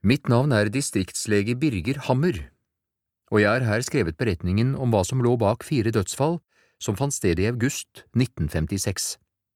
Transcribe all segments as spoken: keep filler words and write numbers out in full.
Mitt navn er distriktslege Birger Hammer, og jeg har her skrevet beretningen om hva som lå bak fire dødsfall som fant sted i august nitten femtiseks.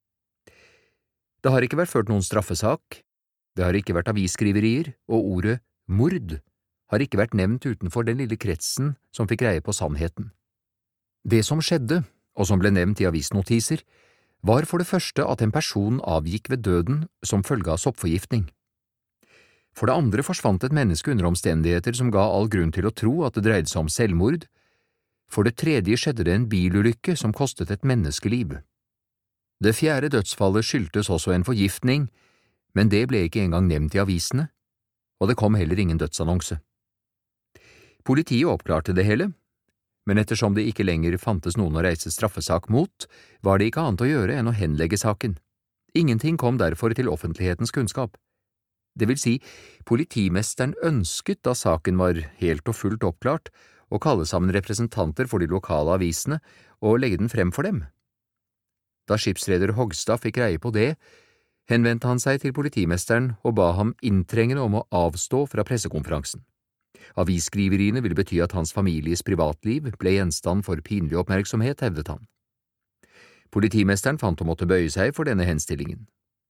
Det har ikke vært ført noen straffesak, det har ikke vært avisskriverier, og ordet mord har ikke vært nevnt utenfor den lille kretsen som fikk greie på sannheten. Det som skjedde, og som ble nevnt i avisnotiser, var for det første at en person avgikk ved døden som følge av soppforgiftning. For det andre forsvant et menneske under omstendigheter som ga all grunn til å tro at det dreide seg om selvmord. For det tredje skjedde det en bilulykke som kostet et menneskeliv. Det fjerde dødsfallet skyldtes også en forgiftning, men det ble ikke engang nevnt i avisene, og det kom heller ingen dødsannonse. Politiet oppklarte det hele, men ettersom det ikke lenger fantes noen å reise straffesak mot, var det ikke annet å gjøre enn å henlegge saken. Ingenting kom derfor til offentlighetens kunnskap. Det vil si, politimesteren ønsket, da saken var helt og fullt oppklart, å kalle sammen representanter for de lokale avisene og legge den frem for dem. Da skipsreder Hogstad fikk greie på det, henvendte han seg til politimesteren og ba ham inntrengende om å avstå fra pressekonferansen. Avisskriveriene ville bety at hans families privatliv ble gjenstand for pinlig oppmerksomhet, hevdet han. Politimesteren fant å måtte bøye seg for denne henstillingen.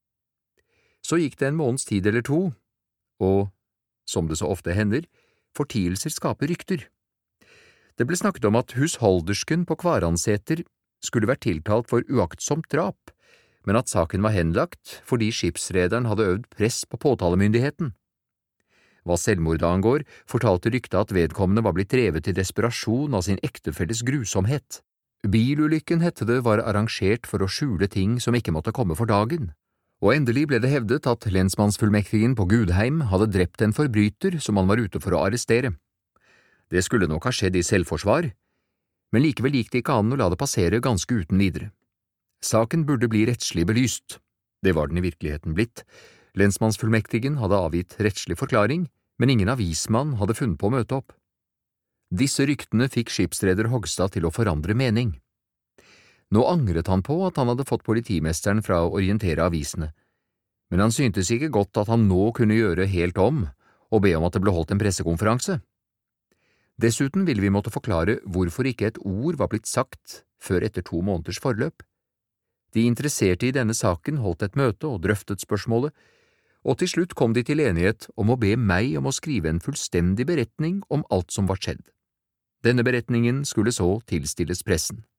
Så gikk det en måneds tid eller to, og, som det så ofte hender, fortielser skaper rykter. Det ble snakket om at husholdersken på Kvaranseter skulle vært tiltalt for uaktsomt drap, men at saken var henlagt fordi skipsrederen hadde øvd press på påtalemyndigheten. Hva selvmordet angår, fortalte ryktet at vedkommende var blitt drevet til desperasjon av sin ektefelles grusomhet. Bilulykken, hette det, var arrangert for å skjule ting som ikke måtte komme for dagen. Og endelig ble det hevdet at lensmannsfullmektigen på Gudheim hadde drept en forbryter som han var ute for å arrestere. Det skulle nok ha skjedd i selvforsvar, men likevel gikk det ikke an å la det passere ganske uten videre. Saken burde bli rettslig belyst. Det var den i virkeligheten blitt. Lensmannsfullmektigen hadde avgitt rettslig forklaring, men ingen avismann hadde funnet på å møte opp. Disse ryktene fikk skipsreder Hogstad til å forandre mening. Nå angret han på at han hadde fått politimesteren fra å orientere avisene, men han syntes ikke godt at han nå kunne gjøre helt om og be om at det ble holdt en pressekonferanse. Dessuten ville vi måtte forklare hvorfor ikke et ord var blitt sagt før etter to måneders forløp. De interesserte i denne saken holdt et møte og drøftet spørsmålet, og til slutt kom de til enighet om å be meg om å skrive en fullstendig beretning om alt som var skjedd. Denne beretningen skulle så tilstilles pressen.